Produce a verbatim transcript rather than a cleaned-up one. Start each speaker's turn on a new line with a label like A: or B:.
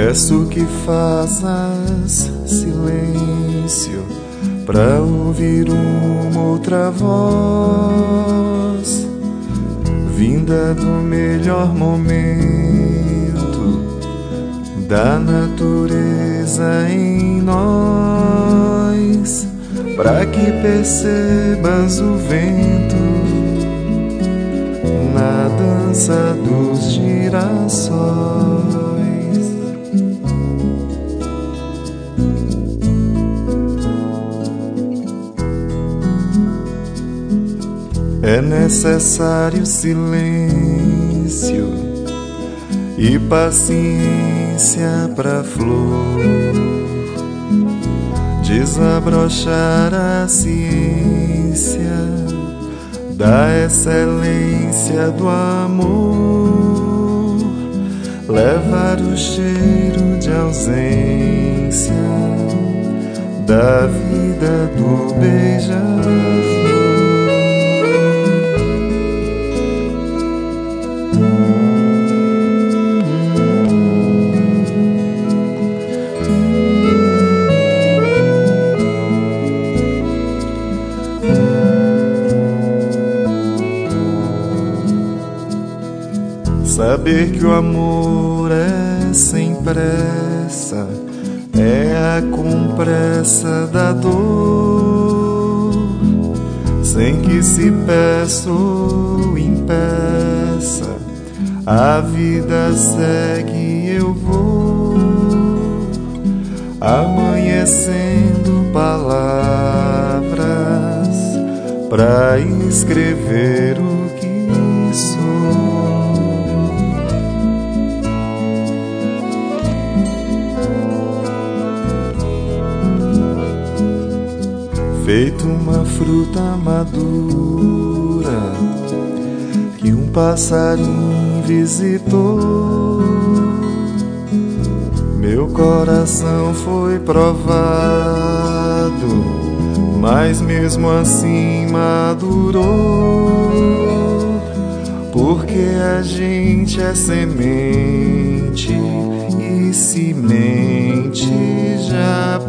A: Peço que faças silêncio pra ouvir uma outra voz, vinda do melhor momento da natureza em nós, pra que percebas o vento na dança dos girassóis. É necessário silêncio e paciência pra flor desabrochar a ciência da excelência do amor, levar o cheiro de ausência da vida do beija-flor. Saber que o amor é sem pressa, é a compressa da dor, sem que se peça ou impeça, a vida segue, eu vou amanhecendo palavras pra escrever o que sou. Feito uma fruta madura que um passarinho visitou, meu coração foi provado, mas mesmo assim madurou, porque a gente é semente e semente já